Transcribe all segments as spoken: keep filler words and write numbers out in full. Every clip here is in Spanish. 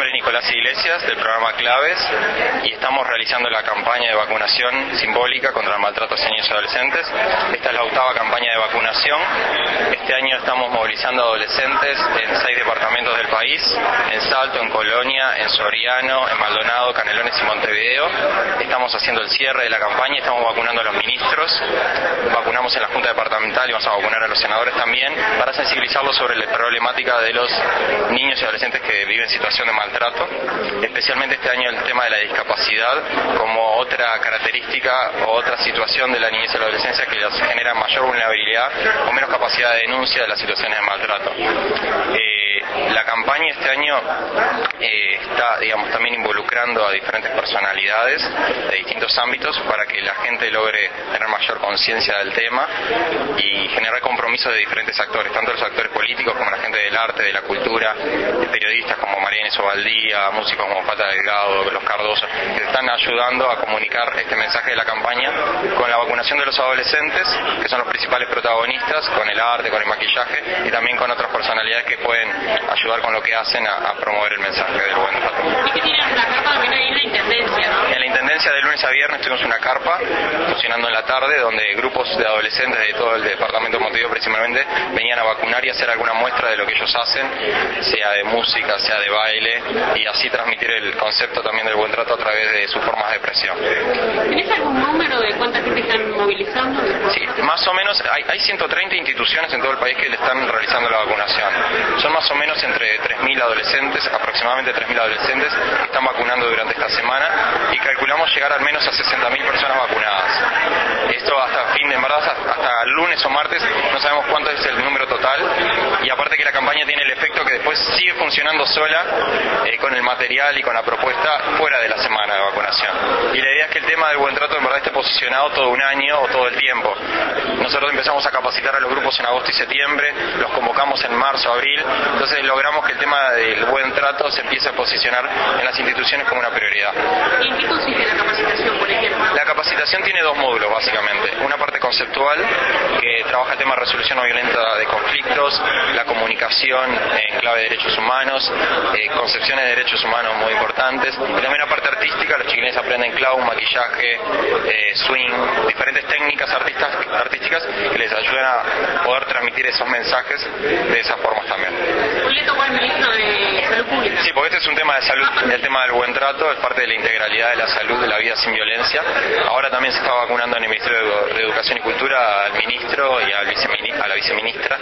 nombre es Nicolás Iglesias, del programa Claves, y estamos realizando la campaña de vacunación simbólica contra el maltrato hacia niños y adolescentes. Esta es la octava campaña de vacunación. Este año estamos movilizando adolescentes en seis departamentos del país, en Salto, en Colonia, en Soriano, en Maldonado, Canelones y Montevideo. Estamos haciendo el cierre de la campaña, estamos vacunando a los ministros, vacunamos en la Junta Departamental y vamos a vacunar a los senadores también, para sensibilizarlos sobre la problemática de los niños y adolescentes que viven en situación de maltrato, especialmente este año el tema de la discapacidad como otra característica o otra situación de la niñez y la adolescencia que les genera mayor vulnerabilidad o menos capacidad de denuncia de las situaciones de maltrato. Eh, la campaña este año eh, está, digamos, también involucrando a diferentes personalidades de distintos ámbitos para que la gente logre tener mayor conciencia del tema y generar compromisos de diferentes actores, tanto los actores políticos como la gente del arte, de la cultura, de periodistas como María Inés Ovaldía, músicos como Pata Delgado, Los Cardoso, que están ayudando a comunicar este mensaje de la campaña con la vacunación de los adolescentes, que son los principales protagonistas, con el arte, con el maquillaje y también con otras personalidades que pueden ayudar con lo que hacen a, a promover el mensaje del buen trato. ¿Y qué tienen una carpa también ahí en la Intendencia, no? En la Intendencia de lunes a viernes tuvimos una carpa funcionando en la tarde donde grupos de adolescentes de todo el departamento de Montevideo principalmente venían a vacunar y hacer alguna muestra de lo que ellos hacen, sea de música, sea de baile, y así transmitir el concepto también del buen trato a través de sus formas de expresión. ¿Tenés algún número de cuánta gente están movilizando? Sí, más o menos hay, hay ciento treinta instituciones en todo el país que le están realizando la vacunación. Son más o menos entre tres mil adolescentes, aproximadamente tres mil adolescentes que están vacunando durante esta semana y calculamos llegar al menos a sesenta mil personas vacunadas. Esto hasta fin de, en verdad, hasta, hasta el lunes o martes no sabemos cuánto es el número total, y aparte que la campaña tiene el efecto que después sigue funcionando sola eh, con el material y con la propuesta fuera de la semana de vacunación. Y la idea es que el tema del buen trato en verdad esté posicionado todo un año o todo el tiempo. Nosotros empezamos a capacitar a los grupos en agosto y septiembre, los convocamos en marzo, abril, entonces logramos que el tema del buen trato se empiece a posicionar en las instituciones como una prioridad. ¿Y en qué consiste la capacitación, por ejemplo? La capacitación tiene dos módulos básicamente, una parte conceptual que trabaja el tema de resolución no violenta de conflictos, la comunicación en clave de derechos humanos, eh, concepciones de derechos humanos muy importantes, y también la parte artística, los chiquilines aprenden clown, maquillaje, eh, swing, diferentes técnicas artistas, artísticas que les ayudan a poder transmitir esos mensajes de esas formas también. Hoy le tocó al ministro de Salud Pública. Sí, porque este es un tema de salud, el tema del buen trato es parte de la integralidad de la salud, de la vida sin violencia. Ahora también se está vacunando en el Ministerio de Educación y Cultura al ministro y al viceministra, a la viceministra,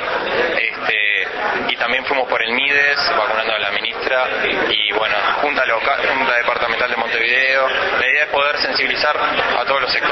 este, y también fuimos por el MIDES vacunando a la ministra y bueno, Junta Local, Junta Departamental de Montevideo. La idea es poder sensibilizar a todos los sectores.